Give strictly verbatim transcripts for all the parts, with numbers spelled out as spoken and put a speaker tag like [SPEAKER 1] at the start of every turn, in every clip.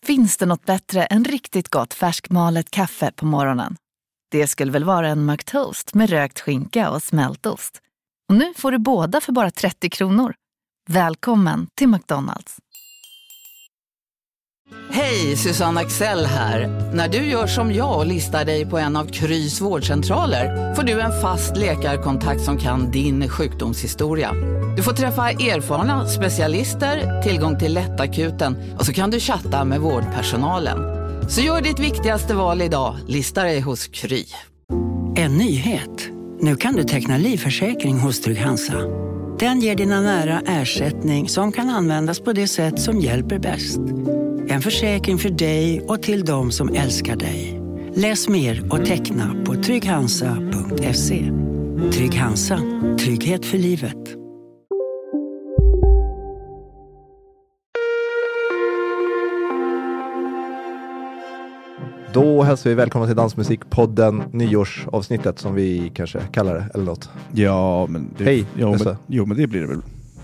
[SPEAKER 1] Finns det något bättre än riktigt gott färskmalet kaffe på morgonen? Det skulle väl vara en McToast med rökt skinka och smältost. Och nu får du båda för bara trettio kronor. Välkommen till McDonald's.
[SPEAKER 2] Hej, Susanne Axel här. När du gör som jag och listar dig på en av Krys vårdcentraler får du en fast läkarkontakt som kan din sjukdomshistoria. Du får träffa erfarna specialister, tillgång till lättakuten och så kan du chatta med vårdpersonalen. Så gör ditt viktigaste val idag, lista dig hos Kry.
[SPEAKER 3] En nyhet. Nu kan du teckna livförsäkring hos Trygg Hansa. Den ger dina nära ersättning som kan användas på det sätt som hjälper bäst. En försäkring för dig och till de som älskar dig. Läs mer och teckna på trygghansa punkt se. Trygg Hansa. Trygghet för livet.
[SPEAKER 4] Då hälsar vi välkomna till Dansmusikpodden, nyårsavsnittet som vi kanske kallar det, eller något.
[SPEAKER 5] Ja, men det,
[SPEAKER 4] Hej,
[SPEAKER 5] ja, men, jo, men det blir det väl.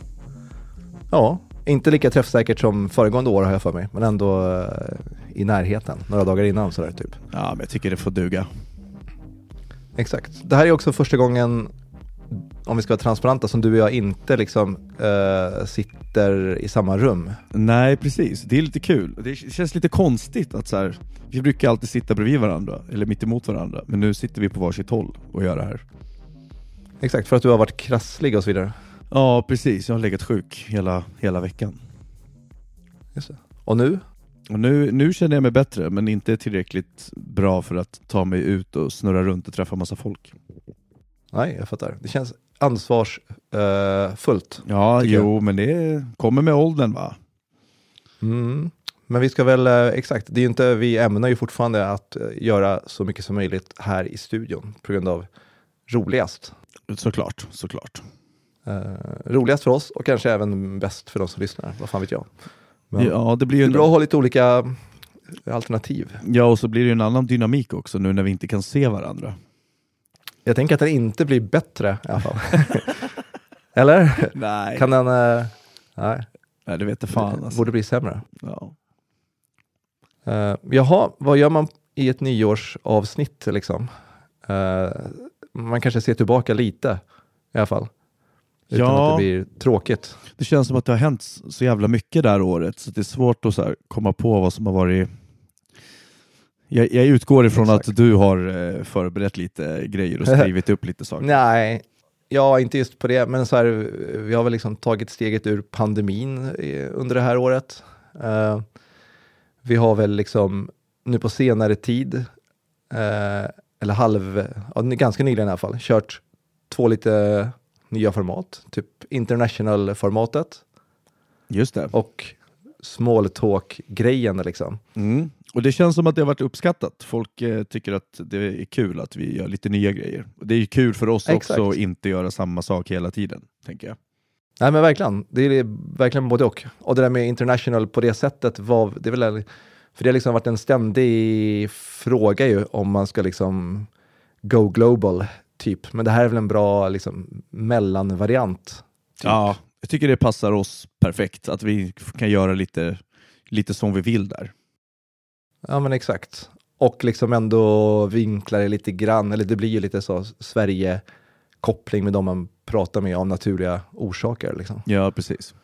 [SPEAKER 4] Ja, inte lika träffsäkert som föregående år har jag för mig, men ändå uh, i närheten, några dagar innan sådär typ.
[SPEAKER 5] Ja, men jag tycker det får duga.
[SPEAKER 4] Exakt. Det här är också första gången, om vi ska vara transparenta, som du och jag inte liksom uh, sitter i samma rum.
[SPEAKER 5] Nej, precis. Det är lite kul. Det känns lite konstigt att så här, vi brukar alltid sitta bredvid varandra, eller mitt emot varandra, men nu sitter vi på varsitt håll och gör det här.
[SPEAKER 4] Exakt, för att du har varit krasslig och så vidare.
[SPEAKER 5] Ja, precis. Jag har legat sjuk hela, hela veckan.
[SPEAKER 4] Just det. Och nu?
[SPEAKER 5] Och nu, nu känner jag mig bättre, men inte tillräckligt bra för att ta mig ut och snurra runt och träffa massa folk.
[SPEAKER 4] Nej, jag fattar. Det känns ansvarsfullt. Uh,
[SPEAKER 5] ja, jo, jag. Men det kommer med åldern, va?
[SPEAKER 4] Mm. Men vi ska väl, exakt, det är ju inte, vi ämnar ju fortfarande att göra så mycket som möjligt här i studion på grund av roligast.
[SPEAKER 5] Såklart, såklart.
[SPEAKER 4] Uh, roligast för oss och kanske även bäst för de som lyssnar, vad fan vet jag. Men
[SPEAKER 5] ja, det blir ju
[SPEAKER 4] det är bra att ha lite olika alternativ.
[SPEAKER 5] Ja, och så blir det ju en annan dynamik också nu när vi inte kan se varandra.
[SPEAKER 4] Jag tänker att den inte blir bättre i alla fall. Eller?
[SPEAKER 5] Nej.
[SPEAKER 4] Kan den, uh, nej.
[SPEAKER 5] Nej, det vet jag fan. Alltså.
[SPEAKER 4] Borde bli sämre.
[SPEAKER 5] Ja.
[SPEAKER 4] Uh, jaha, vad gör man i ett nyårsavsnitt liksom? Uh, man kanske ser tillbaka lite i alla fall. Utan
[SPEAKER 5] ja,
[SPEAKER 4] att det blir tråkigt.
[SPEAKER 5] Det känns som att det har hänt så jävla mycket där året. Så det är svårt att så här komma på vad som har varit. Jag, jag utgår ifrån Exakt. Att du har eh, förberett lite grejer och skrivit upp lite saker.
[SPEAKER 4] Nej, ja, inte just på det. Men så här, vi har väl liksom tagit steget ur pandemin i, under det här året. Uh, vi har väl liksom nu på senare tid, uh, eller halv, ja, ganska nyligen i alla fall, kört två lite nya format. Typ international-formatet.
[SPEAKER 5] Just det.
[SPEAKER 4] Och small talk-grejen liksom.
[SPEAKER 5] Mm. Och det känns som att det har varit uppskattat. Folk eh, tycker att det är kul att vi gör lite nya grejer. Och det är ju kul för oss Exakt. Också att inte göra samma sak hela tiden, tänker jag.
[SPEAKER 4] Nej, men verkligen. Det är verkligen både och. Och det där med international på det sättet var, det är väl, för det har liksom varit en ständig fråga ju om man ska liksom go global typ. Men det här är väl en bra liksom mellanvariant. Typ.
[SPEAKER 5] Ja, jag tycker det passar oss perfekt. Att vi kan göra lite, lite som vi vill där.
[SPEAKER 4] Ja, men exakt. Och liksom ändå vinklar det lite grann. Eller det blir ju lite så Sverige-koppling med de man pratar med av naturliga orsaker. Liksom.
[SPEAKER 5] Ja, precis.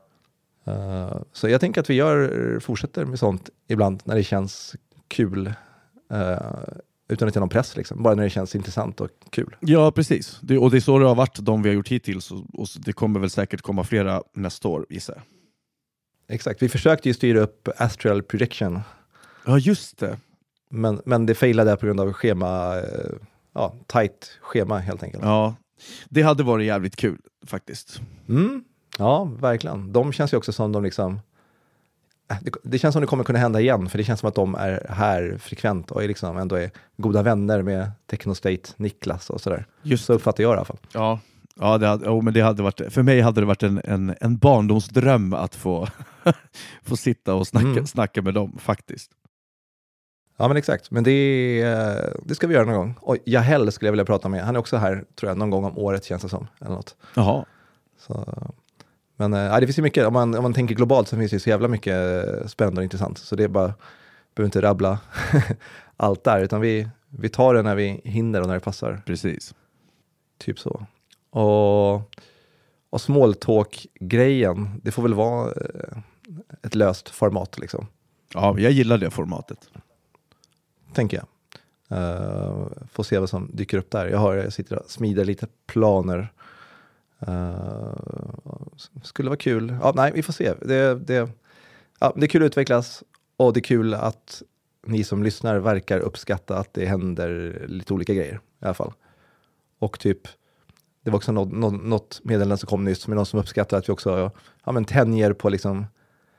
[SPEAKER 4] Uh, så jag tänker att vi gör, fortsätter med sånt ibland när det känns kul. Uh, utan att ha någon press liksom. Bara när det känns intressant och kul.
[SPEAKER 5] Ja, precis. Det, och det är så det har varit de vi har gjort hittills. Och, och det kommer väl säkert komma flera nästa år, gissar jag.
[SPEAKER 4] Exakt. Vi försökte ju styra upp Astral Projection.
[SPEAKER 5] Ja, just det.
[SPEAKER 4] Men, men det failade på grund av schema, ja, tight schema helt enkelt.
[SPEAKER 5] Ja, det hade varit jävligt kul faktiskt.
[SPEAKER 4] Mm. Ja, verkligen. De känns ju också som de liksom, det, det känns som det kommer kunna hända igen, för det känns som att de är här frekvent och är liksom ändå är goda vänner med Technostate, Niklas och sådär. Just så uppfattar jag i alla fall.
[SPEAKER 5] Ja, ja, det hade, oh, men det hade varit, för mig hade det varit en, en, en barndomsdröm att få, få sitta och snacka, mm. snacka med dem faktiskt.
[SPEAKER 4] Ja, men exakt. Men det, det ska vi göra någon gång. Och Jahel skulle jag vilja prata med. Han är också här, tror jag, någon gång om året känns det som. Eller något.
[SPEAKER 5] Jaha.
[SPEAKER 4] Så, Men äh, det finns ju mycket, om man, om man tänker globalt så finns det ju så jävla mycket spännande och intressant. Så det är bara, behöver inte rabbla allt där, utan vi, vi tar det när vi hinner och när det passar.
[SPEAKER 5] Precis.
[SPEAKER 4] Typ så. Och, och small talk-grejen, det får väl vara äh, ett löst format liksom.
[SPEAKER 5] Ja, jag gillar det formatet.
[SPEAKER 4] Tänker jag. Uh, får se vad som dyker upp där. Jag, har, jag sitter och smider lite planer. Uh, skulle vara kul. Ja, nej, vi får se. Det, det, ja, det är kul att utvecklas och det är kul att ni som lyssnar verkar uppskatta att det händer lite olika grejer i alla fall. Och typ, det var också något, något, något meddelande som kom nyss med någon som uppskattar att vi också ja, men tänjer på liksom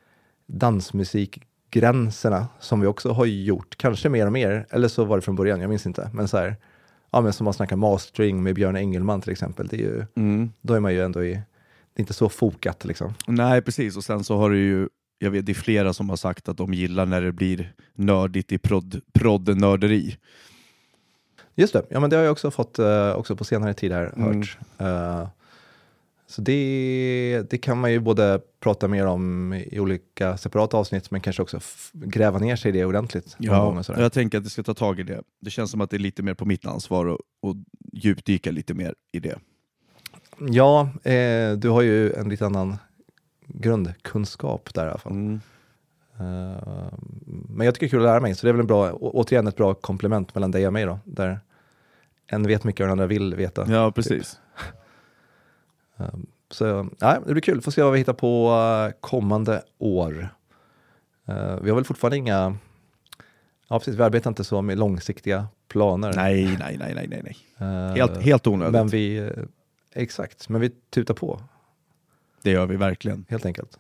[SPEAKER 4] dansmusikgränserna som vi också har gjort. Kanske mer och mer, eller så var det från början, jag minns inte. Men så här, ja men som man snackar mastering med Björn Engelman till exempel, det är ju, mm. då är man ju ändå i, det är inte så fokat liksom.
[SPEAKER 5] Nej, precis. Och sen så har du ju, jag vet det är flera som har sagt att de gillar när det blir nördigt i prod, prod-nörderi.
[SPEAKER 4] Just det, ja men det har jag också fått uh, också på senare tid här hört. Mm. Uh, så det, det kan man ju både prata mer om i olika separata avsnitt, men kanske också f- gräva ner sig i det ordentligt.
[SPEAKER 5] Ja, jag tänker att det ska ta tag i det. Det känns som att det är lite mer på mitt ansvar och, och djupdyka lite mer i det.
[SPEAKER 4] Ja, eh, du har ju en lite annan grundkunskap där i alla fall. Mm. Uh, men jag tycker det är kul att lära mig, så det är väl en bra, å- återigen ett bra komplement mellan dig och mig då, där en vet mycket och den andra vill veta.
[SPEAKER 5] Ja, precis. Typ.
[SPEAKER 4] Um, så ja, det blir kul. Får se vad vi hittar på uh, kommande år. Uh, vi har väl fortfarande inga... Ja, precis. Vi arbetar inte så med långsiktiga planer.
[SPEAKER 5] Nej, nej, nej, nej, nej.
[SPEAKER 4] Uh,
[SPEAKER 5] helt, helt onödigt.
[SPEAKER 4] Men vi... Uh, exakt. Men vi tutar på.
[SPEAKER 5] Det gör vi verkligen.
[SPEAKER 4] Helt enkelt.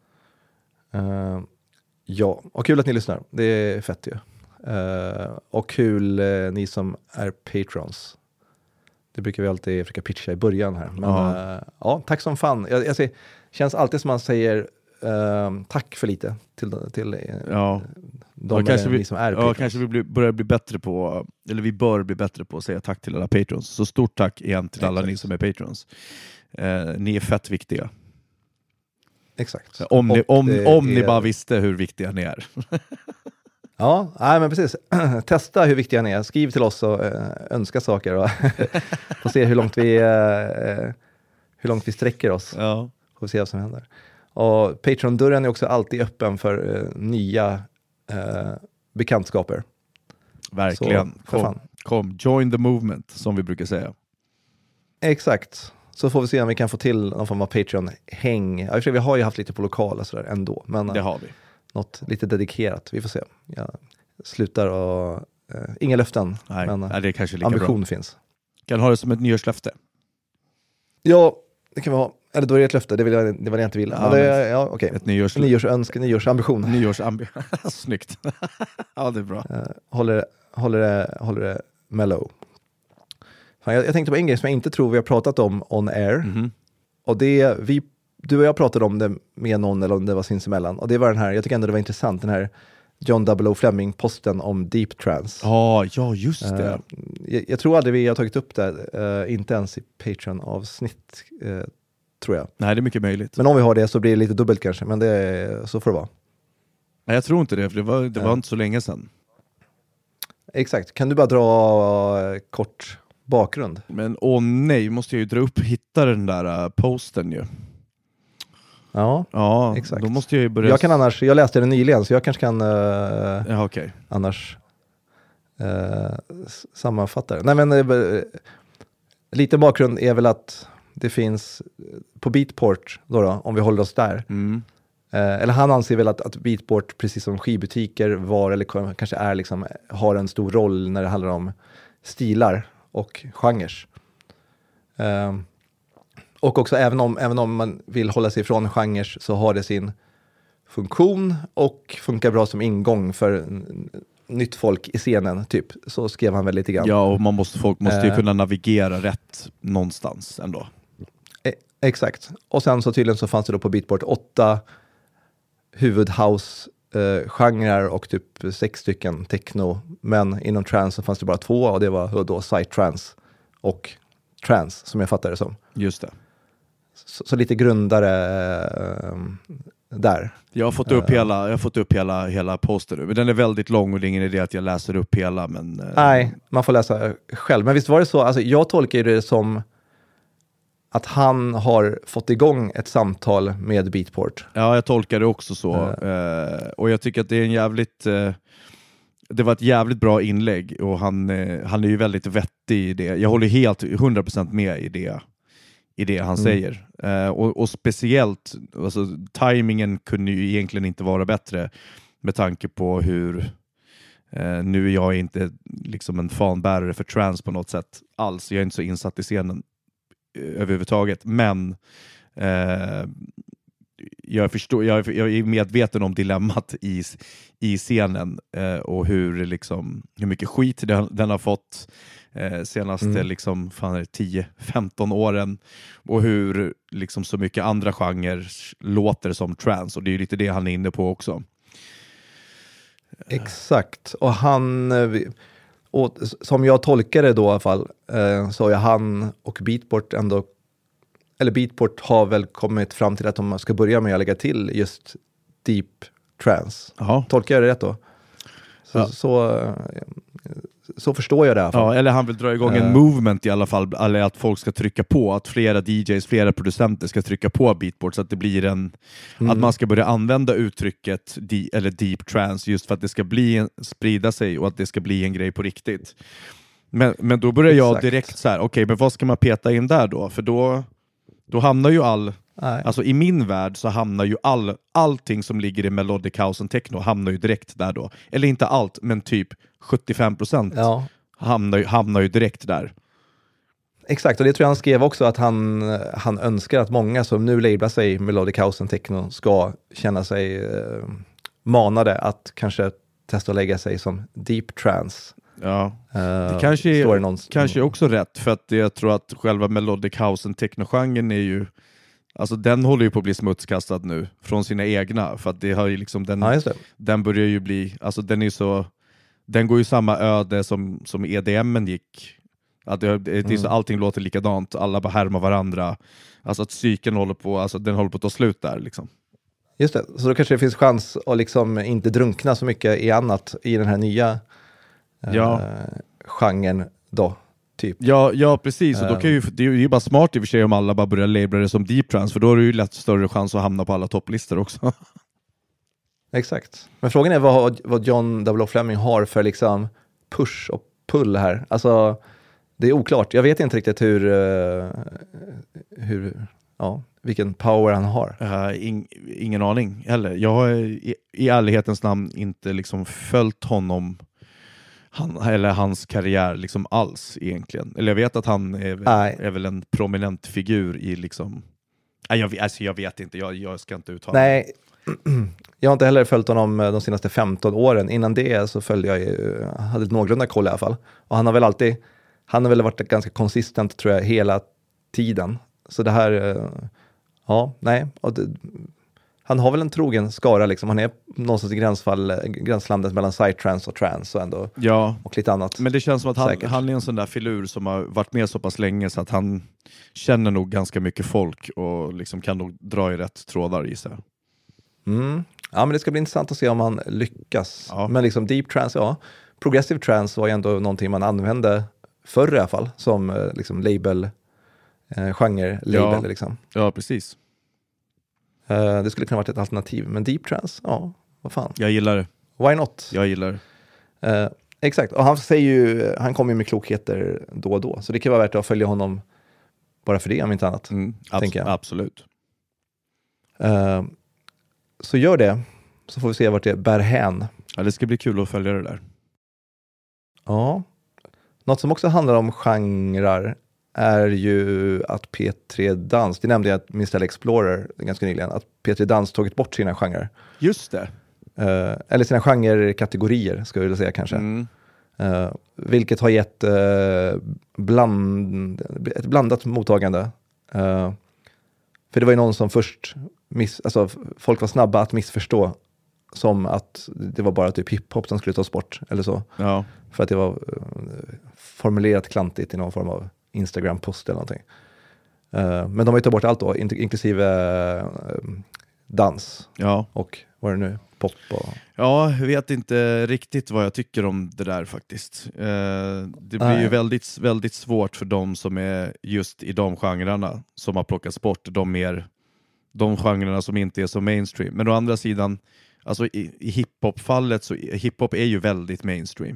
[SPEAKER 4] Uh, ja, och kul att ni lyssnar. Det är fett ju. Uh, och kul uh, ni som är patrons. Det brukar vi alltid försöka pitcha i början här. Men ja, uh, ja tack som fan. Jag, jag ser, känns alltid som man säger uh, tack för lite till, till uh,
[SPEAKER 5] ja.
[SPEAKER 4] de
[SPEAKER 5] ja, kanske
[SPEAKER 4] ni
[SPEAKER 5] vi,
[SPEAKER 4] som är
[SPEAKER 5] ja,
[SPEAKER 4] patrons.
[SPEAKER 5] kanske vi blir, börjar bli bättre på, eller vi bör bli bättre på att säga tack till alla patrons. Så stort tack igen till alla Exakt. Ni som är patrons. Uh, ni är fett viktiga.
[SPEAKER 4] Exakt.
[SPEAKER 5] Om, ni, om, om är... ni bara visste hur viktiga ni är.
[SPEAKER 4] Ja, nej, men precis. Testa hur viktiga ni är. Skriv till oss och äh, önska saker och få se hur långt vi äh, hur långt vi sträcker oss.
[SPEAKER 5] Ja.
[SPEAKER 4] Får se vad som händer. Och Patreon-dörren är också alltid öppen för äh, nya äh, bekantskaper.
[SPEAKER 5] Verkligen. Så, kom, kom, join the movement som vi brukar säga.
[SPEAKER 4] Exakt. Så får vi se om vi kan få till någon form av Patreon-häng. Ja, vi har ju haft lite på lokal och sådär ändå. Men,
[SPEAKER 5] det har vi.
[SPEAKER 4] Något lite dedikerat. Vi får se. Jag slutar och... Uh, inga löften.
[SPEAKER 5] Nej,
[SPEAKER 4] men
[SPEAKER 5] nej, det är kanske lika
[SPEAKER 4] ambition
[SPEAKER 5] bra.
[SPEAKER 4] Finns.
[SPEAKER 5] Kan ha det som ett nyårslöfte.
[SPEAKER 4] Ja, det kan vi ha. Eller då är det ett löfte. Det, vill jag, det var det jag inte ville. Ja, det, ja, okay.
[SPEAKER 5] Ett nyårs...
[SPEAKER 4] nyårsönske, nyårsambition.
[SPEAKER 5] Nyårsambition. Snyggt. Ja, det är bra.
[SPEAKER 4] Uh, håller, håller, det, håller det mellow. Fan, jag, jag tänkte på en grej som jag inte tror vi har pratat om on air. Mm-hmm. Och det vi... Du och jag pratade om det med någon eller om det var sinsemellan. Och det var den här, jag tycker ändå det var intressant, den här John W. Fleming-posten om deep trance.
[SPEAKER 5] Ah, ja, just det. Uh,
[SPEAKER 4] jag, jag tror aldrig vi har tagit upp det, uh, inte ens i Patreon-avsnitt, uh, tror jag.
[SPEAKER 5] Nej, det är mycket möjligt.
[SPEAKER 4] Men om vi har det så blir det lite dubbelt kanske, men det, så får det vara.
[SPEAKER 5] Nej, jag tror inte det, för det var, det var uh. inte så länge sedan.
[SPEAKER 4] Exakt. Kan du bara dra uh, kort bakgrund?
[SPEAKER 5] Men åh nej, måste jag ju dra upp, hitta den där uh, posten ju.
[SPEAKER 4] Ja,
[SPEAKER 5] ja,
[SPEAKER 4] exakt.
[SPEAKER 5] Då måste jag ju börja...
[SPEAKER 4] Jag kan annars, jag läste den nyligen så jag kanske kan uh,
[SPEAKER 5] ja, okay.
[SPEAKER 4] annars uh, sammanfatta det. Nej men uh, lite bakgrund är väl att det finns på Beatport då, då om vi håller oss där. Mm. Uh, eller han anser väl att, att Beatport precis som skivbutiker var eller kanske är liksom, har en stor roll när det handlar om stilar och genrer. Uh, Och också även om, även om man vill hålla sig ifrån genrer så har det sin funktion och funkar bra som ingång för n- nytt folk i scenen typ. Så skrev han väl lite grann.
[SPEAKER 5] Ja, och man måste, folk måste ju eh. kunna navigera rätt någonstans ändå.
[SPEAKER 4] Eh, exakt. Och sen så tydligen så fanns det då på Beatport åtta huvudhouse-genrer eh, och typ sex stycken techno. Men inom trance så fanns det bara två och det var då psytrance och trance som jag fattar det som.
[SPEAKER 5] Just det.
[SPEAKER 4] så, så lite grundare eh, där.
[SPEAKER 5] Jag har fått upp uh, hela, jag har fått upp hela, hela posten nu. Men den är väldigt lång och det är ingen idé att jag läser upp hela. Men, uh,
[SPEAKER 4] nej, man får läsa själv. Men visst var det så, alltså, jag tolkar det som att han har fått igång ett samtal med Beatport.
[SPEAKER 5] Ja, jag tolkar det också så. Uh. Uh, och jag tycker att det är en jävligt... Uh, det var ett jävligt bra inlägg och han, uh, han är ju väldigt vettig i det. Jag håller helt hundra procent med i det. i det han mm. säger. Uh, och, och speciellt, alltså, timingen kunde ju egentligen inte vara bättre med tanke på hur uh, nu är jag inte liksom en fanbärare för trance på något sätt alls. Jag är inte så insatt i scenen uh, överhuvudtaget. Men uh, jag, förstår, jag, jag är medveten om dilemmat i, i scenen uh, och hur, liksom, hur mycket skit den, den har fått Eh, senaste mm. liksom, fan, tio femton åren och hur liksom, så mycket andra genrer låter som trance och det är ju lite det han är inne på också.
[SPEAKER 4] Exakt, och han och som jag tolkar det då i alla fall eh, så är han och Beatport ändå, eller Beatport har väl kommit fram till att de ska börja med att lägga till just deep trance. Aha. Tolkar jag det rätt då? Så, ja. så Så förstår jag det i alla fall.
[SPEAKER 5] Ja, eller han vill dra igång en uh. movement i alla fall. Eller att folk ska trycka på. Att flera D Js, flera producenter ska trycka på Beatport. Så att det blir en... Mm. Att man ska börja använda uttrycket di, eller deep trance. Just för att det ska bli en, sprida sig. Och att det ska bli en grej på riktigt. Men, men då börjar jag Exakt. direkt så här. Okej, okay, men vad ska man peta in där då? För då, då hamnar ju all... Nej. Alltså i min värld så hamnar ju all, allting som ligger i melodic house och techno hamnar ju direkt där då. Eller inte allt, men typ sjuttiofem procent ja. hamnar, ju, hamnar ju direkt där.
[SPEAKER 4] Exakt, och det tror jag han skrev också att han, han önskar att många som nu lablar sig melodic house och techno ska känna sig eh, manade att kanske testa att lägga sig som deep trance.
[SPEAKER 5] Ja, uh, det kanske är, det någon... kanske är också rätt för att jag tror att själva melodic house och techno-genren är ju alltså den håller ju på att bli smutskastad nu från sina egna för att det har ju liksom den, ja, den börjar ju bli, alltså den är så den går ju samma öde som, som E D M-en gick. Att det, det är mm. så allting låter likadant, alla bara härmar varandra. Alltså att psyken håller på, alltså den håller på att ta slut där liksom.
[SPEAKER 4] Just det, så då kanske det finns chans att liksom inte drunkna så mycket i annat i den här nya ja. eh, genren då. Typ.
[SPEAKER 5] Ja, ja, precis. Och då kan ju, det är ju bara smart i och för sig om alla bara börjar labla det som deep trance, för då är det ju lätt större chans att hamna på alla topplistor också.
[SPEAKER 4] Exakt. Men frågan är vad, vad John W. Fleming har för liksom push och pull här. Alltså, det är oklart. Jag vet inte riktigt hur, uh, hur ja, vilken power han har.
[SPEAKER 5] Uh, in, ingen aning heller. Jag har i, i ärlighetens namn inte liksom följt honom Han, eller hans karriär liksom alls egentligen. Eller jag vet att han är, är väl en prominent figur i liksom... Nej, jag, alltså jag vet inte, jag, jag ska inte uttala.
[SPEAKER 4] Nej, jag har inte heller följt honom de senaste femton åren. Innan det så följde jag ju, hade ett någorlunda koll i alla fall. Och han har väl alltid, han har väl varit ganska konsistent tror jag hela tiden. Så det här, ja, nej. Och det, han har väl en trogen skara liksom. Han är någonstans i gränsfall, gränslandet mellan psytrance och trance och ändå
[SPEAKER 5] ja,
[SPEAKER 4] och lite annat.
[SPEAKER 5] Men det känns som att han, han är en sån där filur som har varit med så pass länge så att han känner nog ganska mycket folk och liksom kan nog dra i rätt trådar i sig.
[SPEAKER 4] Mm. Ja, men det ska bli intressant att se om han lyckas.
[SPEAKER 5] Ja.
[SPEAKER 4] Men liksom deep trance, ja. Progressive trance var ju ändå någonting man använde förr i alla fall som liksom label, eh, genre label
[SPEAKER 5] ja.
[SPEAKER 4] liksom.
[SPEAKER 5] Ja, precis.
[SPEAKER 4] Uh, det skulle kunna varit ett alternativ. Men deep trance, ja, vad fan.
[SPEAKER 5] Jag gillar det.
[SPEAKER 4] Why not?
[SPEAKER 5] Jag gillar
[SPEAKER 4] det. Uh, exakt, och han säger ju, han kommer ju med klokheter då och då. Så det kan vara värt att följa honom bara för det, om inte annat.
[SPEAKER 5] Mm, abs- jag. Absolut.
[SPEAKER 4] Uh, så gör det, så får vi se vart det bär hän.
[SPEAKER 5] Ja, det ska bli kul att följa det där.
[SPEAKER 4] Ja. Något som också handlar om genrer är ju att P tre Dans, det nämnde jag Mr Explorer ganska nyligen, att P tre Dans tagit bort sina genrer.
[SPEAKER 5] Just det.
[SPEAKER 4] Uh, eller sina genrekategorier, ska jag vilja säga kanske. Mm. Uh, vilket har gett uh, bland, ett blandat mottagande. Uh, för det var ju någon som först, miss, alltså folk var snabba att missförstå som att det var bara typ hiphop som skulle tas bort, eller så.
[SPEAKER 5] Ja.
[SPEAKER 4] För att det var uh, formulerat klantigt i någon form av Instagram-post eller någonting. Uh, men de har ju tagit bort allt då, in- inklusive uh, dans
[SPEAKER 5] Ja.
[SPEAKER 4] och vad är det nu, pop och...
[SPEAKER 5] Ja, jag vet inte riktigt vad jag tycker om det där faktiskt. Eh, det blir
[SPEAKER 4] Nej.
[SPEAKER 5] ju väldigt, väldigt svårt för de som är just i de genrerna som har plockats bort, de mer de genrerna som inte är så mainstream. Men å andra sidan, alltså i, i hiphop-fallet så hiphop är ju väldigt mainstream.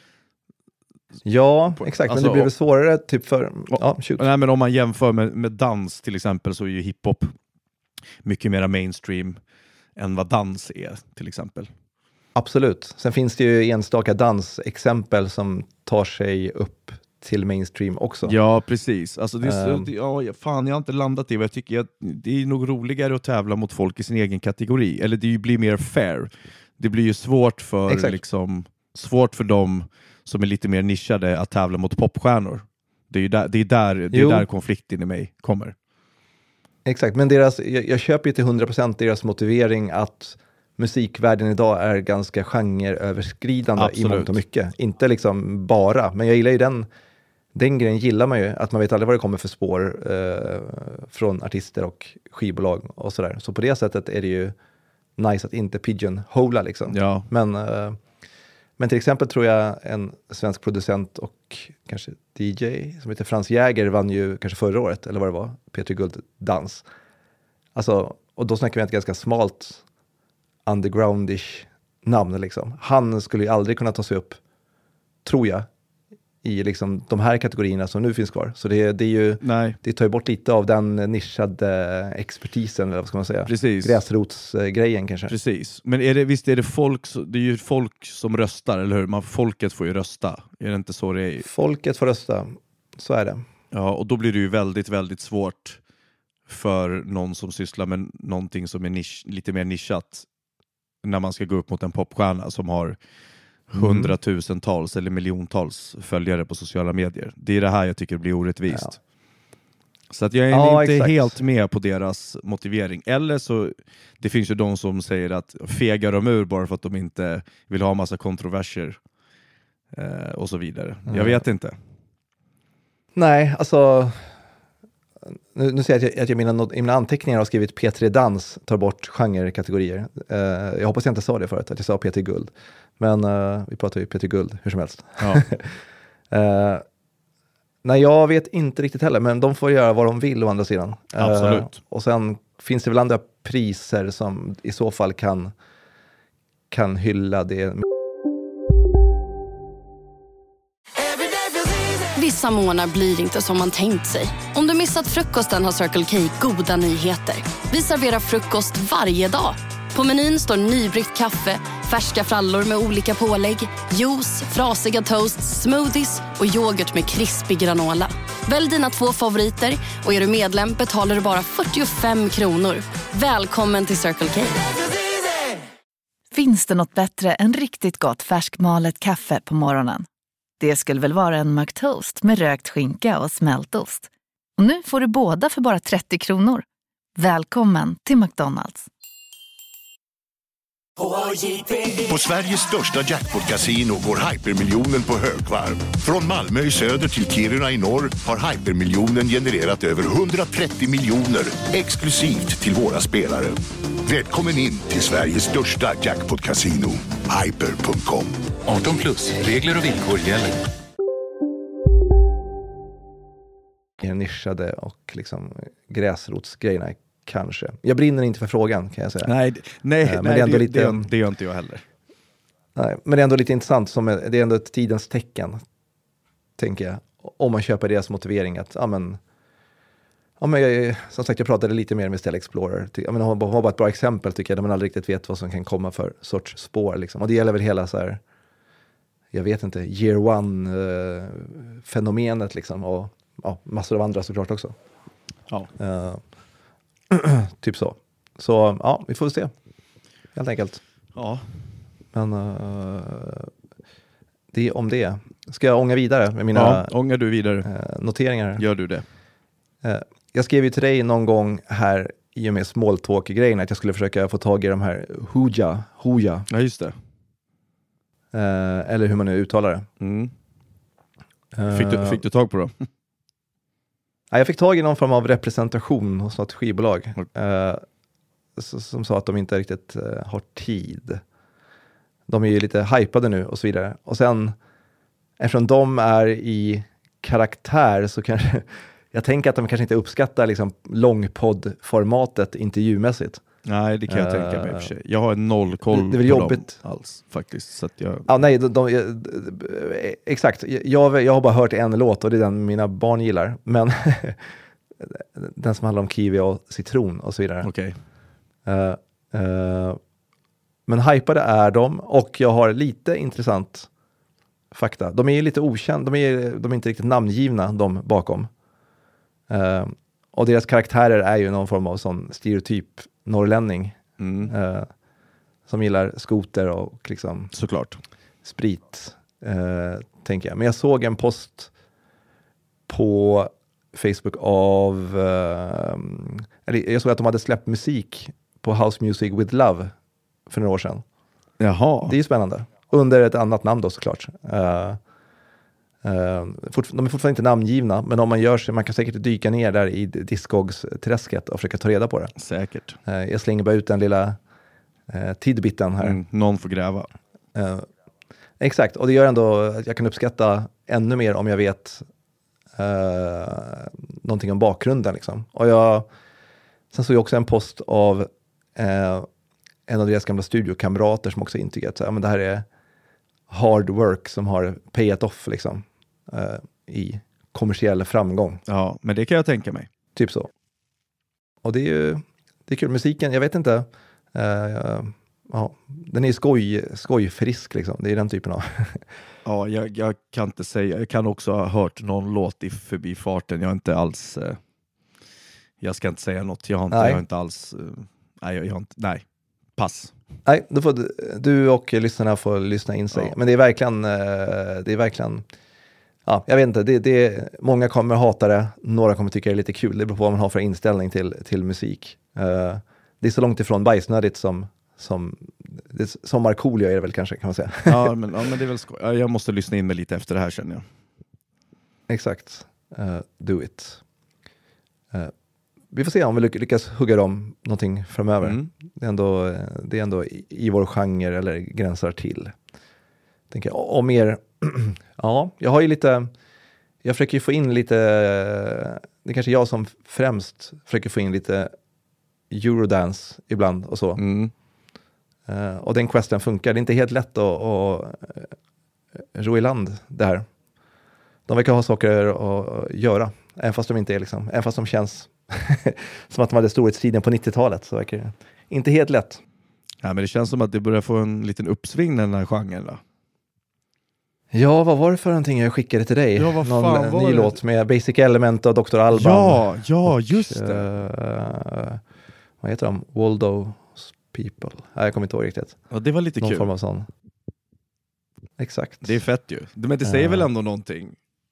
[SPEAKER 4] Ja, exakt,
[SPEAKER 5] Alltså,
[SPEAKER 4] men det blir väl svårare typ för... Ja, shoot.
[SPEAKER 5] Nej, men om man jämför med, med dans till exempel så är ju hiphop mycket mer mainstream än vad dans är till exempel.
[SPEAKER 4] Absolut. Sen finns det ju enstaka dansexempel som tar sig upp till mainstream också.
[SPEAKER 5] Ja, precis. Alltså det är så,
[SPEAKER 4] Um,
[SPEAKER 5] det, ja, fan, jag har inte landat i vad jag tycker. Jag, det är nog roligare att tävla mot folk i sin egen kategori. Eller det blir mer fair. Det blir ju svårt för, liksom, svårt för dem som är lite mer nischade att tävla mot popstjärnor. Det är ju där, det är där, det är där konflikten i mig kommer.
[SPEAKER 4] Exakt, men deras, jag, jag köper ju till hundra procent deras motivering att musikvärlden idag är ganska genreöverskridande.
[SPEAKER 5] Absolut.
[SPEAKER 4] I mångt och mycket. Inte liksom bara, men jag gillar ju den, den grejen gillar man ju, att man vet aldrig vad det kommer för spår eh, från artister och skivbolag och sådär. Så på det sättet är det ju nice att inte pigeonhola liksom.
[SPEAKER 5] Ja.
[SPEAKER 4] Men, eh, men till exempel tror jag en svensk producent och kanske D J som heter Frans Jäger vann ju kanske förra året, eller vad det var, P tre Guld dans. Alltså, och då snackar vi ett ganska smalt undergroundish namn liksom. Han skulle ju aldrig kunna ta sig upp, tror jag, i liksom de här kategorierna som nu finns kvar. Så det, det är ju,
[SPEAKER 5] Nej.
[SPEAKER 4] det tar ju bort lite av den nischade expertisen, eller vad ska man säga?
[SPEAKER 5] Precis.
[SPEAKER 4] Gräsrotsgrejen kanske.
[SPEAKER 5] Precis. Men är det, visst är det folk, det är ju folk som röstar, eller hur? Man, folket får ju rösta. Är det inte så det är?
[SPEAKER 4] Folket får rösta, så är det.
[SPEAKER 5] Ja, och då blir det ju väldigt, väldigt svårt för någon som sysslar med någonting som är nisch, lite mer nischat när man ska gå upp mot en popstjärna som har hundratusentals eller miljontals följare på sociala medier. Det är det här jag tycker blir orättvist.
[SPEAKER 4] Ja.
[SPEAKER 5] Så att jag är
[SPEAKER 4] Ja,
[SPEAKER 5] inte
[SPEAKER 4] exakt.
[SPEAKER 5] helt med på deras motivering. Eller så, det finns ju de som säger att fegar de ur bara för att de inte vill ha massa kontroverser eh, och så vidare.
[SPEAKER 4] Mm.
[SPEAKER 5] Jag vet inte.
[SPEAKER 4] Nej, alltså nu, nu ser jag att jag, att jag mina, not- i mina anteckningar har skrivit P tre Dans tar bort genrekategorier. Uh, jag hoppas jag inte sa det förut, att jag sa P tre Guld. Men uh, vi pratar ju P tre Guld hur som helst.
[SPEAKER 5] Ja.
[SPEAKER 4] uh, nej, jag vet inte riktigt heller, men de får göra vad de vill å andra sidan. Uh,
[SPEAKER 5] Absolut.
[SPEAKER 4] och sen finns det väl andra priser som i så fall kan, kan hylla det.
[SPEAKER 6] Vissa månader blir inte som man tänkt sig. Om du missat frukosten har Circle K goda nyheter. Vi serverar frukost varje dag. På menyn står nybryggt kaffe, färska frallor med olika pålägg, juice, frasiga toasts, smoothies och yoghurt med krispig granola. Välj dina två favoriter och är du medlem betalar du bara fyrtiofem kronor. Välkommen till Circle K.
[SPEAKER 1] Finns det något bättre än riktigt gott färskmalet kaffe på morgonen? Det skulle väl vara en McToast med rökt skinka och smältost. Och nu får du båda för bara trettio kronor. Välkommen till McDonald's.
[SPEAKER 7] På Sveriges största jackpot-casino går hypermiljonen på högvarv. Från Malmö i söder till Kiruna i norr har hypermiljonen genererat över hundratrettio miljoner exklusivt till våra spelare. Välkommen in till Sveriges största jackpot-casino, hyper punkt com.
[SPEAKER 8] arton plus, regler och villkor gäller.
[SPEAKER 4] Nischade och liksom gräsrotsgrejerna kanske. Jag brinner inte för frågan, kan jag säga.
[SPEAKER 5] Nej, nej,
[SPEAKER 4] men
[SPEAKER 5] nej
[SPEAKER 4] det är ändå
[SPEAKER 5] det,
[SPEAKER 4] lite,
[SPEAKER 5] det, det gör inte jag heller.
[SPEAKER 4] Nej, men det är ändå lite intressant, som är, det är ändå ett tidens tecken, tänker jag. Om man köper deras motivering att, ja men, ja, men jag, som sagt, jag pratade lite mer med Stella Explorer. Jag menar, hon har bara ett bra exempel, tycker jag, där man aldrig riktigt vet vad som kan komma för sorts spår. Liksom. Och det gäller väl hela så här, jag vet inte, year one-fenomenet liksom. Och ja, massor av andra såklart också.
[SPEAKER 5] Ja.
[SPEAKER 4] Uh, typ så. Så ja, vi får se. Helt enkelt.
[SPEAKER 5] Ja.
[SPEAKER 4] Men uh, det är om det. Ska jag ånga vidare med mina
[SPEAKER 5] Ja, ångar du vidare.
[SPEAKER 4] uh, noteringar?
[SPEAKER 5] Gör du det?
[SPEAKER 4] Uh, jag skrev ju till dig någon gång här i och med small talk-grejen att jag skulle försöka få tag i de här Hooja, Hooja.
[SPEAKER 5] Ja, just det.
[SPEAKER 4] Uh, eller hur man nu uttalar det.
[SPEAKER 5] Mm.
[SPEAKER 4] Uh,
[SPEAKER 5] Fick, du, fick du tag på det?
[SPEAKER 4] Ja, jag fick tag i någon form av representation hos något skivbolag
[SPEAKER 5] Mm.
[SPEAKER 4] eh, som sa att de inte riktigt eh, har tid. De är ju lite hypade nu och så vidare. Och sen, eftersom de är i karaktär så kanske jag tänker att de kanske inte uppskattar liksom långpoddformatet intervjumässigt.
[SPEAKER 5] Nej, det kan jag
[SPEAKER 4] Uh,
[SPEAKER 5] tänka mig i och för sig. Jag har noll koll
[SPEAKER 4] det, det är väl
[SPEAKER 5] på
[SPEAKER 4] jobbigt.
[SPEAKER 5] dem alls faktiskt. Så att jag...
[SPEAKER 4] Ja, nej, de, de, de, exakt. Jag, jag har bara hört en låt och det är den mina barn gillar. Men den som handlar om kiwi och citron och så vidare.
[SPEAKER 5] Okej.
[SPEAKER 4] Uh, uh, men hypade är de och jag har lite intressant fakta. De är ju lite okända, de är, de är inte riktigt namngivna de bakom. Uh, och deras karaktärer är ju någon form av sån stereotyp norrlänning
[SPEAKER 5] Mm.
[SPEAKER 4] uh, som gillar skoter och liksom
[SPEAKER 5] Såklart.
[SPEAKER 4] sprit, uh, tänker jag. Men jag såg en post på Facebook av uh, eller jag såg att de hade släppt musik på House Music with Love för några år sedan.
[SPEAKER 5] Jaha.
[SPEAKER 4] Det är ju spännande. Under ett annat namn då såklart. Uh, uh, fort, de är fortfarande inte namngivna, men om man gör så, man kan säkert dyka ner där i Discogs-träsket och försöka ta reda på det.
[SPEAKER 5] Säkert.
[SPEAKER 4] Uh, jag slänger bara ut den lilla uh, tidbiten här.
[SPEAKER 5] Mm. Någon får gräva.
[SPEAKER 4] Uh, exakt, och det gör ändå att jag kan uppskatta ännu mer om jag vet uh, någonting om bakgrunden. Liksom. Och jag, sen såg jag också en post av uh, en av deras gamla studiokamrater som också intygat att ja, men det här är hard work som har payat off liksom, uh, i kommersiell framgång.
[SPEAKER 5] Ja, men det kan jag tänka mig.
[SPEAKER 4] Typ så. Och det är ju det är kul. Musiken, jag vet inte, uh, ja, den är skoj, skojfrisk liksom. Det är den typen av.
[SPEAKER 5] Ja, jag, jag kan inte säga. Jag kan också ha hört någon låt i förbifarten. Jag är inte alls... Eh, jag ska inte säga något. Jag har inte,
[SPEAKER 4] Nej.
[SPEAKER 5] jag har inte alls... Eh, nej, jag, jag har inte... Nej. Pass.
[SPEAKER 4] Nej, då får du, du och lyssnarna får lyssna in sig.
[SPEAKER 5] Ja.
[SPEAKER 4] Men det är verkligen, eh, det är verkligen, ja, jag vet inte, det, det, många kommer hata det, några kommer tycka det är lite kul. Det beror på vad man har för inställning till, till musik. Eh, det är så långt ifrån bajsnödigt som, som, det, som Markoolio är det väl kanske, kan man säga.
[SPEAKER 5] Ja, men, ja, men det är väl skoj. Jag måste lyssna in mig lite efter det här, känner jag.
[SPEAKER 4] Exakt. Uh, do it. Uh, vi får se om vi lyck- lyckas hugga dem någonting framöver.
[SPEAKER 5] Mm.
[SPEAKER 4] Det är ändå, det är ändå i, i vår genre eller gränsar till. Tänker jag. Och mer, ja, jag har ju lite, jag försöker ju få in lite, det är kanske jag som främst försöker få in lite Eurodance ibland och så.
[SPEAKER 5] Mm.
[SPEAKER 4] Uh, och den questen funkar. Det är inte helt lätt att, att uh, ro i land där. De verkar ha saker att göra, även fast de inte är liksom, även fast de känns som att de hade storhetstiden på nittiotalet, så verkar det inte helt lätt.
[SPEAKER 5] Ja, men det känns som att det börjar få en liten uppsving den här genren då.
[SPEAKER 4] Ja, vad var det för någonting jag skickade till dig?
[SPEAKER 5] Ja, vad
[SPEAKER 4] Någon
[SPEAKER 5] fan var
[SPEAKER 4] ny
[SPEAKER 5] det?
[SPEAKER 4] låt med Basic Element och doktor Alban.
[SPEAKER 5] Ja, ja,
[SPEAKER 4] och,
[SPEAKER 5] just det.
[SPEAKER 4] Uh, vad heter de? Waldo's People. Nej, jag kommer inte ihåg riktigt.
[SPEAKER 5] Ja, det var lite
[SPEAKER 4] Någon
[SPEAKER 5] kul.
[SPEAKER 4] form av sån. Exakt.
[SPEAKER 5] Det är fett ju. Men det säger
[SPEAKER 4] Uh.
[SPEAKER 5] väl ändå någonting?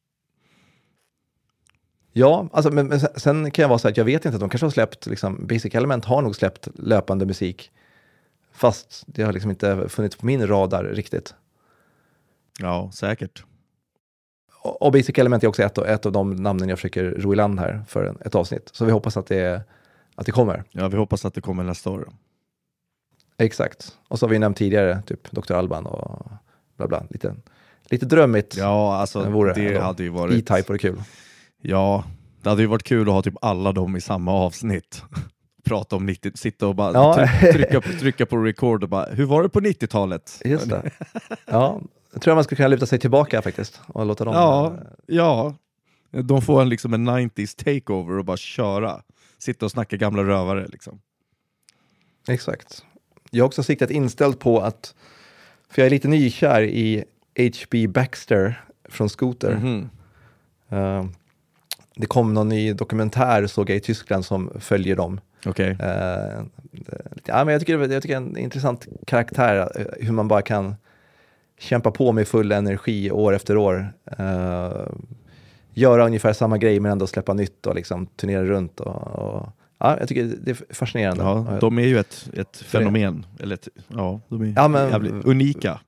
[SPEAKER 4] Ja, alltså, men, men sen kan jag vara så att jag vet inte, de kanske har släppt, liksom, Basic Element har nog släppt löpande musik, fast det har liksom inte funnits på min radar riktigt.
[SPEAKER 5] Ja, säkert.
[SPEAKER 4] Och, och Basic Element är också ett, ett av de namnen jag försöker ro i land här för en, ett avsnitt, så vi hoppas att det, att det kommer.
[SPEAKER 5] Ja, vi hoppas att det kommer nästa år.
[SPEAKER 4] Exakt. Och så har vi nämnt tidigare, typ doktor Alban och bla bla, lite, lite drömmigt.
[SPEAKER 5] Ja, alltså
[SPEAKER 4] det, vore
[SPEAKER 5] det
[SPEAKER 4] ändå.
[SPEAKER 5] hade ju varit...
[SPEAKER 4] E-Type och det kul.
[SPEAKER 5] Ja, det hade ju varit kul att ha typ alla dem i samma avsnitt. Prata om nittio, sitta och bara
[SPEAKER 4] Ja.
[SPEAKER 5] try- trycka, på, trycka på record och bara, hur var det på nittiotalet?
[SPEAKER 4] Just det. Ja, jag tror jag man skulle kunna luta sig tillbaka faktiskt och låta dem...
[SPEAKER 5] Ja, ja. De får en, liksom en nittiotalet takeover och bara köra. Sitta och snacka gamla rövare liksom.
[SPEAKER 4] Exakt. Jag har också siktat inställt på att, för jag är lite nykär i H B Baxter från Scooter.
[SPEAKER 5] Mhm.
[SPEAKER 4] Uh, det kom någon ny dokumentär, såg jag i Tyskland, som följer dem.
[SPEAKER 5] Okej.
[SPEAKER 4] Uh, ja, men jag tycker jag tycker en intressant karaktär, uh, hur man bara kan kämpa på med full energi år efter år. Uh, göra ungefär samma grej men ändå släppa nytt och liksom turnera runt. Och, och, ja, jag tycker det är fascinerande.
[SPEAKER 5] Ja, de är ju ett, ett fenomen. Eller ett, ja, de är
[SPEAKER 4] Ja, men-
[SPEAKER 5] jävligt unika.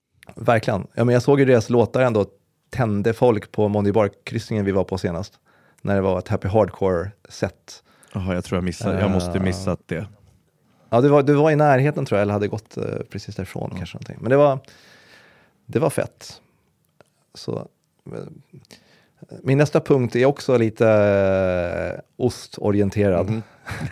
[SPEAKER 4] Verkligen. Ja, men jag såg ju deras låtar ändå tände folk på Monday Bar-kryssningen vi var på senast. när det var ett Happy Hardcore-set.
[SPEAKER 5] Jaha, jag tror jag missade. Jag måste missat det.
[SPEAKER 4] Ja, du var, du var i närheten tror jag, eller hade gått uh, precis därifrån mm. kanske någonting. Men det var, det var fett. Så, min nästa punkt är också lite uh, ostorienterad. Mm.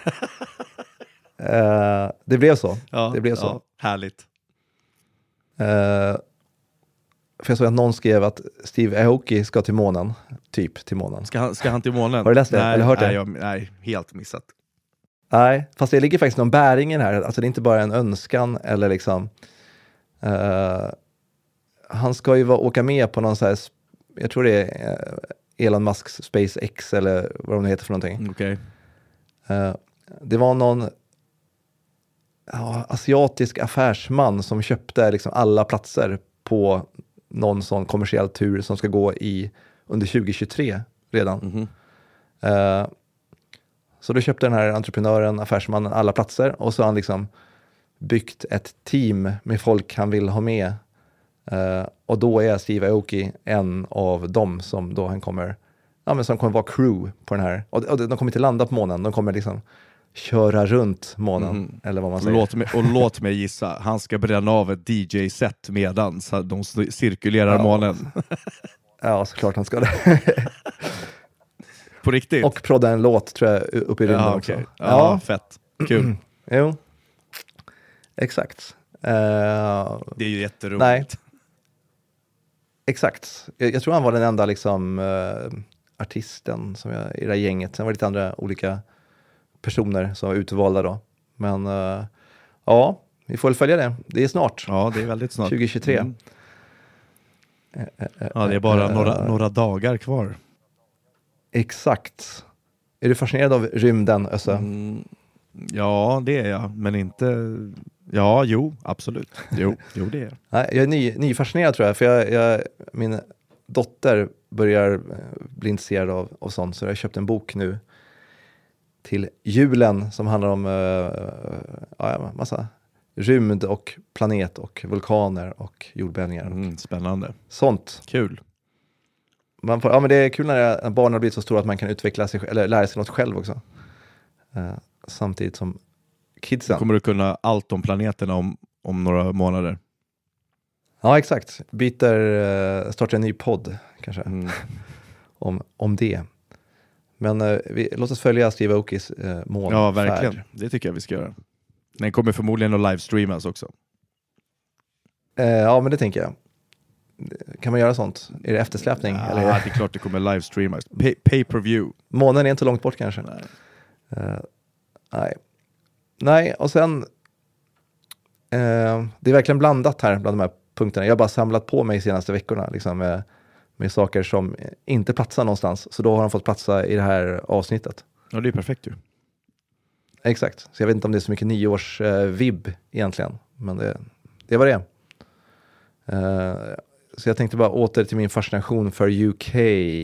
[SPEAKER 4] uh, det blev så.
[SPEAKER 5] Ja,
[SPEAKER 4] det blev så.
[SPEAKER 5] Ja, härligt.
[SPEAKER 4] Uh, för jag såg att någon skrev att Steve Aoki ska till månen. Typ till månen.
[SPEAKER 5] Ska han, ska han till månen?
[SPEAKER 4] Har du läst det?
[SPEAKER 5] Nej,
[SPEAKER 4] eller hört
[SPEAKER 5] nej,
[SPEAKER 4] det?
[SPEAKER 5] jag, nej, helt missat.
[SPEAKER 4] Nej, fast det ligger faktiskt någon bäring i det här. Alltså det är inte bara en önskan eller liksom... Uh, han ska ju vara, åka med på någon så här... Jag tror det är uh, Elon Musks SpaceX eller vad de heter för någonting.
[SPEAKER 5] Okej.
[SPEAKER 4] Okay. Uh, det var någon uh, asiatisk affärsman som köpte liksom alla platser på någon sån kommersiell tur som ska gå i under tjugo tjugotre redan. Mm-hmm. Uh, Så då köpte den här entreprenören, affärsmannen, alla platser och så har han liksom byggt ett team med folk han vill ha med. Uh, och då är Steve Aoki en av dem som då han kommer, ja, men som kommer vara crew på den här. Och, och de kommer inte landa på månen, de kommer liksom köra runt månen, mm. eller vad man säger.
[SPEAKER 5] Låt mig, och låt mig gissa, han ska bränna av ett D J-set medan så de cirkulerar ja. månen.
[SPEAKER 4] Ja, såklart han ska det.
[SPEAKER 5] På riktigt?
[SPEAKER 4] Och prodda en låt tror jag uppe i rymden
[SPEAKER 5] ja,
[SPEAKER 4] också.
[SPEAKER 5] Okay. Ja, ja, fett. Kul.
[SPEAKER 4] Jo, exakt. Uh,
[SPEAKER 5] det är ju jätteroligt.
[SPEAKER 4] Nej. Exakt. Jag, jag tror han var den enda liksom, uh, artisten som jag, i det här gänget. Sen var det lite andra olika personer som var utvalda då. Men uh, ja, vi får väl följa det. Det är snart.
[SPEAKER 5] Ja, det är väldigt snart.
[SPEAKER 4] tjugo tjugotre.
[SPEAKER 5] Mm. Uh, uh, uh, ja, det är bara uh, några, några dagar kvar.
[SPEAKER 4] Exakt. Är du fascinerad av rymden, Össe?
[SPEAKER 5] Mm, ja, det är jag. Men inte... Ja, jo, absolut. Jo, jo det är jag.
[SPEAKER 4] Nej, jag är ny, nyfascinerad tror jag. För jag, jag, min dotter börjar bli intresserad av, av sånt. Så jag har köpt en bok nu till julen som handlar om uh, ja, massa rymd och planet och vulkaner och jordbävningar.
[SPEAKER 5] Mm, spännande.
[SPEAKER 4] Sånt.
[SPEAKER 5] Kul.
[SPEAKER 4] Man får, ja, men det är kul när barn har blivit så stora att man kan utveckla sig eller lära sig något själv också. Uh, samtidigt som kidsen.
[SPEAKER 5] Kommer du kunna allt om planeterna om, om några månader?
[SPEAKER 4] Ja, exakt. Byter, uh, startar en ny podd kanske. Mm. om, om det. Men uh, vi, låt oss följa Steve Aokis uh, månfärd.
[SPEAKER 5] Ja, verkligen. Det tycker jag vi ska göra. Den kommer förmodligen att livestreamas också.
[SPEAKER 4] Uh, ja, men det tänker jag. Kan man göra sånt? Är det eftersläpning?
[SPEAKER 5] Ja,
[SPEAKER 4] eller?
[SPEAKER 5] Det är klart det kommer livestreamas. Pay, pay per view.
[SPEAKER 4] Månen är inte långt bort kanske.
[SPEAKER 5] Nej.
[SPEAKER 4] Uh, nej. Nej, och sen uh, det är verkligen blandat här bland de här punkterna. Jag har bara samlat på mig de senaste veckorna liksom, med, med saker som inte platsar någonstans. Så då har de fått platsa i det här avsnittet.
[SPEAKER 5] Ja, det är perfekt ju.
[SPEAKER 4] Exakt. Så jag vet inte om det är så mycket nyårs-vibb uh, egentligen. Men det, det var det. Uh, så jag tänkte bara åter till min fascination för U K.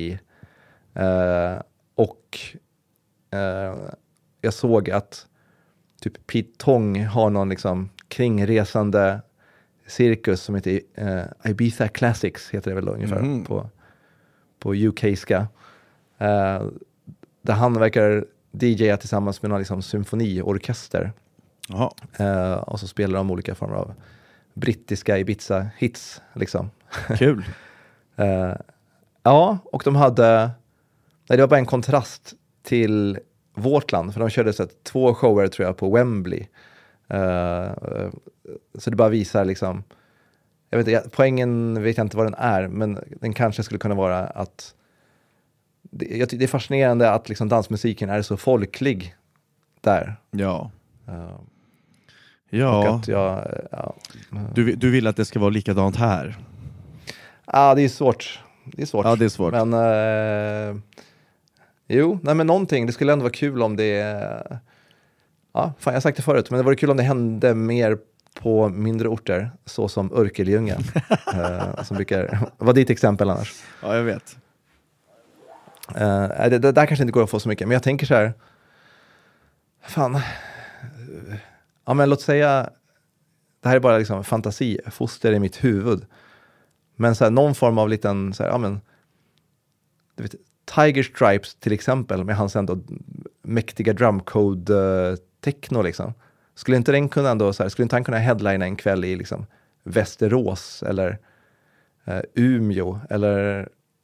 [SPEAKER 4] Uh, och uh, jag såg att typ Pete Tong har någon liksom kringresande cirkus som heter uh, Ibiza Classics, heter det väl då, ungefär mm. på, på U K-ska. Uh, där han verkar D J tillsammans med någon liksom symfoniorkester.
[SPEAKER 5] Jaha.
[SPEAKER 4] Uh, och så spelar de olika former av brittiska Ibiza-hits liksom.
[SPEAKER 5] Kul.
[SPEAKER 4] uh, ja, och de hade... Nej, det var bara en kontrast till vårt land. För de körde så att två shower tror jag på Wembley. Uh, så det bara visar liksom... Jag vet inte, poängen vet jag inte vad den är. Men den kanske skulle kunna vara att... Det, jag tycker det är fascinerande att liksom dansmusiken är så folklig där.
[SPEAKER 5] Ja.
[SPEAKER 4] Uh,
[SPEAKER 5] Ja,
[SPEAKER 4] att jag, ja.
[SPEAKER 5] Du, du vill att det ska vara likadant här?
[SPEAKER 4] Ja, det är svårt. Det är svårt.
[SPEAKER 5] Ja, det är svårt.
[SPEAKER 4] Men eh, jo, nej men någonting. Det skulle ändå vara kul om det... Ja, fan jag har sagt det förut. Men det vore kul om det hände mer på mindre orter. Så som Örkelljunga. eh, som brukar vara ditt exempel annars.
[SPEAKER 5] Ja, jag vet.
[SPEAKER 4] Eh, det, det där kanske inte går att få så mycket. Men jag tänker så här... Fan... Ja, men låt säga, det här är bara liksom fantasi, foster i mitt huvud. Men så här, någon form av liten, så här, ja men, du vet, Tiger Stripes till exempel, med hans ändå mäktiga drumcode-techno liksom. Skulle inte den kunna ändå, så här, skulle inte han kunna headlina en kväll i liksom Västerås eller uh, Umeå eller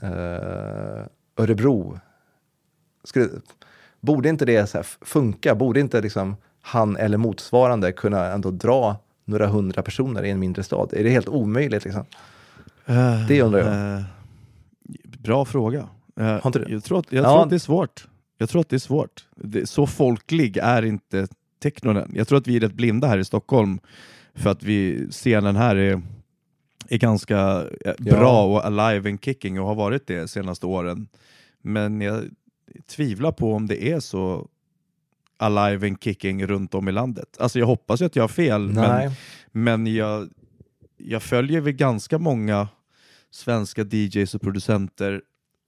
[SPEAKER 4] uh, Örebro? Skulle, borde inte det så här funka? Borde inte liksom han eller motsvarande kunna ändå dra några hundra personer i en mindre stad? Är det helt omöjligt liksom? Uh, det undrar jag. Uh,
[SPEAKER 5] bra fråga. Uh,
[SPEAKER 4] Har inte du?
[SPEAKER 5] Jag, tror att, jag
[SPEAKER 4] ja.
[SPEAKER 5] tror att det är svårt. Jag tror att det är svårt. Det, så folklig är inte technon. Jag tror att vi är rätt blinda här i Stockholm för att vi scenen här är, är ganska bra ja. och alive and kicking och har varit det de senaste åren. Men jag tvivlar på om det är så alive and kicking runt om i landet. Alltså jag hoppas att jag har fel,
[SPEAKER 4] Nej.
[SPEAKER 5] men, men jag, jag följer väl ganska många svenska D Js och producenter.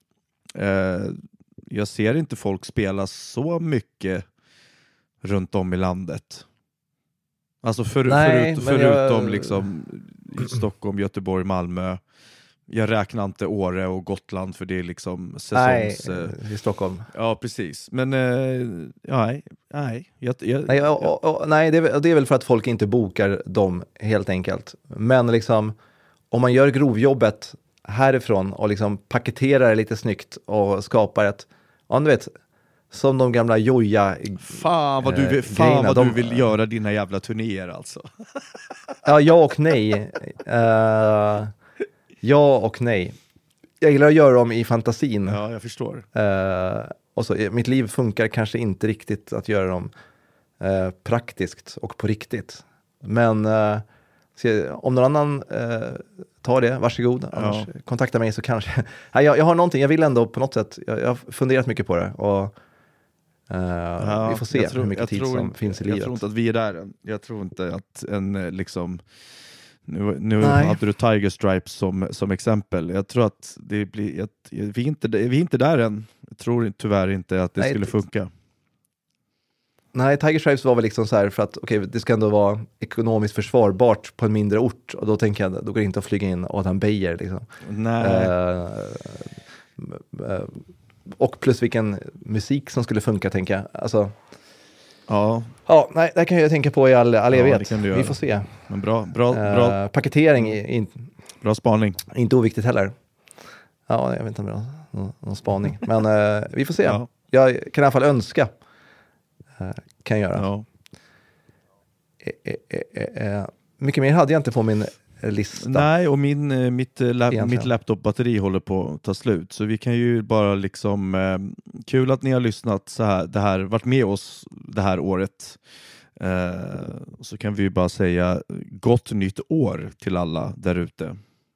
[SPEAKER 5] Eh, jag ser inte folk spela så mycket runt om i landet. Alltså för,
[SPEAKER 4] Nej,
[SPEAKER 5] förut,
[SPEAKER 4] men
[SPEAKER 5] förutom
[SPEAKER 4] jag...
[SPEAKER 5] liksom Stockholm, Göteborg, Malmö. Jag räknar inte Åre och Gotland för det är liksom säsongs...
[SPEAKER 4] Nej, i Stockholm.
[SPEAKER 5] Ja, precis. Men eh, nej, nej. Jag, jag,
[SPEAKER 4] nej, och, och, och, nej det, är, det är väl för att folk inte bokar dem helt enkelt. Men liksom, om man gör grovjobbet härifrån och liksom paketerar det lite snyggt och skapar ett, ja du vet, som de gamla joja
[SPEAKER 5] Fan vad du vill, fan grejerna, vad de, du vill göra dina jävla turnéer alltså.
[SPEAKER 4] Ja, ja och nej. Uh, ja och nej. Jag gillar att göra dem i fantasin.
[SPEAKER 5] Ja, jag förstår.
[SPEAKER 4] Uh, och så, mitt liv funkar kanske inte riktigt att göra dem uh, praktiskt och på riktigt. Men uh, så, om någon annan uh, tar det, varsågod. Annars ja. kontakta mig så kanske... Nej, jag, jag har någonting, jag vill ändå på något sätt, jag, jag har funderat mycket på det och Uh, ja, vi får se tror, hur mycket tid som
[SPEAKER 5] inte,
[SPEAKER 4] finns i livet.
[SPEAKER 5] Jag tror inte att vi är där än. Jag tror inte att en liksom... Nu, nu hade du Tiger Stripes som, som exempel. Jag tror att det blir... Att, vi, är inte, vi är inte där än. Jag tror tyvärr inte att det nej, skulle funka.
[SPEAKER 4] Nej, Tiger Stripes var väl liksom så här för att okej, okay, det ska ändå vara ekonomiskt försvarbart på en mindre ort. Och då tänker jag, då går det inte att flyga in Adam Beijer liksom.
[SPEAKER 5] Nej.
[SPEAKER 4] Uh, uh, Och plus vilken musik som skulle funka, tänker jag. Alltså,
[SPEAKER 5] ja.
[SPEAKER 4] Ja, nej, det kan jag tänka på i all, all evighet. Ja, vi får se.
[SPEAKER 5] Men bra, bra, bra.
[SPEAKER 4] Uh, paketering är in,
[SPEAKER 5] bra spaning.
[SPEAKER 4] Inte oviktigt heller. Ja, jag vet inte om det är någon, någon spaning. Men uh, vi får se. Ja. Jag kan i alla fall önska. Uh, kan jag göra.
[SPEAKER 5] Ja.
[SPEAKER 4] Uh, uh, uh, uh, mycket mer hade jag inte på min lista.
[SPEAKER 5] Nej, och min, mitt, lap, mitt laptopbatteri håller på att ta slut. Så vi kan ju bara liksom... Eh, kul att ni har lyssnat så här, det här, varit med oss det här året. Eh, så kan vi ju bara säga gott nytt år till alla där ute.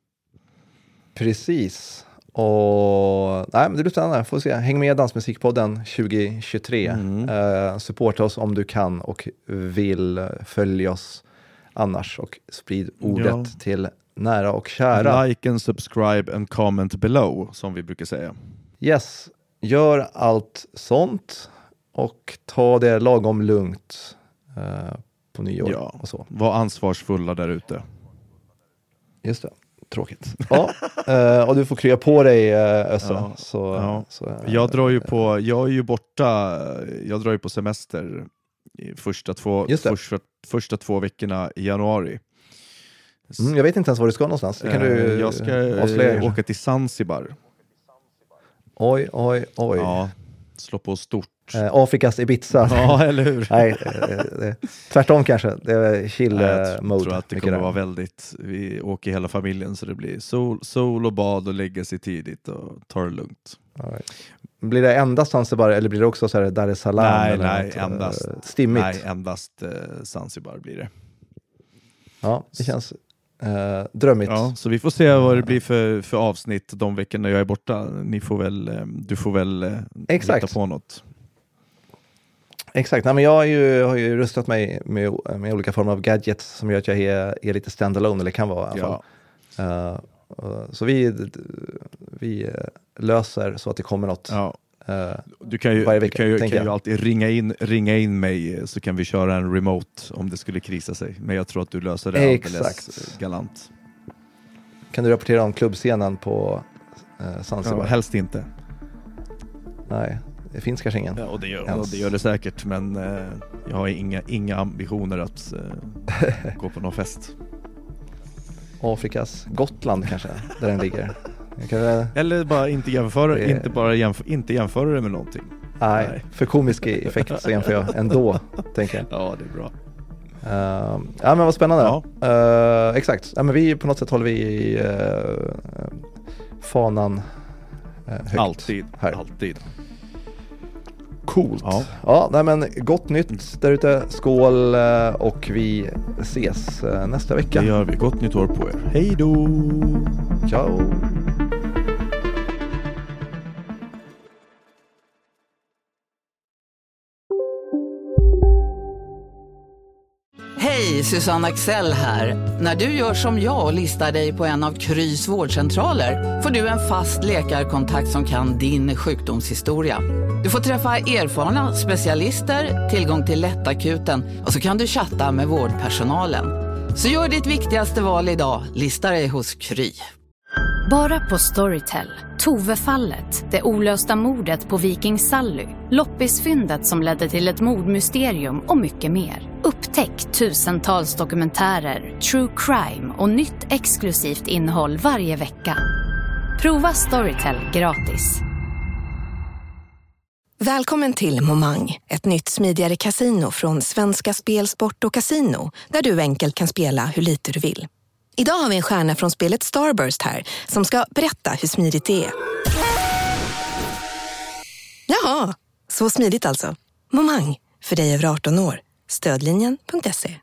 [SPEAKER 4] Precis. Och nej, men det blir spännande. Får se. Häng med Dansmusikpodden tjugo tjugotre. Mm. Eh, supporta oss om du kan och vill följa oss annars och sprid ordet ja. till nära och kära.
[SPEAKER 5] Like and subscribe and comment below, som vi brukar säga.
[SPEAKER 4] Yes, gör allt sånt och ta det lagom lugnt uh, på nyår
[SPEAKER 5] ja.
[SPEAKER 4] och så.
[SPEAKER 5] Var ansvarsfulla där ute.
[SPEAKER 4] Just det, tråkigt. Ja, uh, och du får krya på dig uh, Össa.
[SPEAKER 5] Ja.
[SPEAKER 4] Så,
[SPEAKER 5] ja.
[SPEAKER 4] så, uh,
[SPEAKER 5] jag drar ju på, jag är ju borta, jag drar ju på semester i första två, första, första två veckorna i januari.
[SPEAKER 4] Mm, jag vet inte ens var du ska någonstans. Det kan du
[SPEAKER 5] jag ska avslöja. Åka till Zanzibar.
[SPEAKER 4] Oj, oj, oj.
[SPEAKER 5] Ja, slå på stort.
[SPEAKER 4] Eh, Afrikas Ibiza.
[SPEAKER 5] Ja, eller hur?
[SPEAKER 4] Nej, det, det, tvärtom kanske. Det är chill
[SPEAKER 5] Nej, jag
[SPEAKER 4] mode.
[SPEAKER 5] Jag tror att det kommer där. Vara väldigt... Vi åker hela familjen så det blir sol, sol och bad och lägga sig tidigt och ta det lugnt.
[SPEAKER 4] Right. Blir det endast Zanzibar eller blir det också så här Dar es Salaam?
[SPEAKER 5] Nej,
[SPEAKER 4] eller
[SPEAKER 5] nej,
[SPEAKER 4] något,
[SPEAKER 5] endast,
[SPEAKER 4] uh, stimmigt?
[SPEAKER 5] Nej, endast uh, Zanzibar blir det.
[SPEAKER 4] Ja, det känns uh, drömmigt.
[SPEAKER 5] Ja, så vi får se vad det blir för, för avsnitt de veckorna jag är borta. Ni får väl, du får väl uh,
[SPEAKER 4] hitta
[SPEAKER 5] på något.
[SPEAKER 4] Exakt, nej, men jag har ju, har ju rustat mig med, med olika former av gadgets som gör att jag är, är lite standalone, eller kan vara i alla fall. Ja. Uh, uh, så vi, vi löser så att det kommer något.
[SPEAKER 5] Ja.
[SPEAKER 4] Uh,
[SPEAKER 5] du kan ju,
[SPEAKER 4] vecka,
[SPEAKER 5] du kan ju, kan ju alltid ringa in, ringa in mig så kan vi köra en remote om det skulle krisa sig. Men jag tror att du löser det
[SPEAKER 4] Exakt.
[SPEAKER 5] alldeles galant.
[SPEAKER 4] Kan du rapportera om klubbscenen på uh, Zanzibar?
[SPEAKER 5] Ja, helst inte.
[SPEAKER 4] Nej, det finns kanske ingen.
[SPEAKER 5] Ja, och, det gör, och det gör det säkert, men eh, jag har inga, inga ambitioner att eh, gå på någon fest.
[SPEAKER 4] Afrikas Gotland kanske, där den ligger. Kan...
[SPEAKER 5] Eller bara inte jämföra, det... inte bara jämföra, inte jämföra det med någonting.
[SPEAKER 4] Nej, Nej. För komisk effekt så jämför jag ändå, tänker jag.
[SPEAKER 5] Ja, det är bra.
[SPEAKER 4] Uh, ja, men vad spännande. Ja. Uh, exakt. Ja, men vi på något sätt håller vi i uh, fanan uh, högt.
[SPEAKER 5] Alltid,
[SPEAKER 4] här.
[SPEAKER 5] alltid.
[SPEAKER 4] Coolt. Ja, ja nej, men gott nytt där ute. Skål uh, och vi ses uh, nästa vecka.
[SPEAKER 5] Det gör vi. Gott nytt år på er. Hej då!
[SPEAKER 4] Ciao!
[SPEAKER 2] Hej, Susanne Axel här. När du gör som jag och listar dig på en av Krys vårdcentraler får du en fast läkarkontakt som kan din sjukdomshistoria. Du får träffa erfarna specialister, tillgång till lättakuten och så kan du chatta med vårdpersonalen. Så gör ditt viktigaste val idag, lista dig hos Kry.
[SPEAKER 9] Bara på Storytel. Tove-fallet, det olösta mordet på Viking Sally, loppisfyndet som ledde till ett mordmysterium och mycket mer. Upptäck tusentals dokumentärer, true crime och nytt exklusivt innehåll varje vecka. Prova Storytel gratis.
[SPEAKER 10] Välkommen till Momang, ett nytt smidigare kasino från Svenska Spel, Sport och Casino, där du enkelt kan spela hur lite du vill. Idag har vi en stjärna från spelet Starburst här som ska berätta hur smidigt det är. Jaha, så smidigt alltså. Momang, för dig över arton år. Stödlinjen punkt se.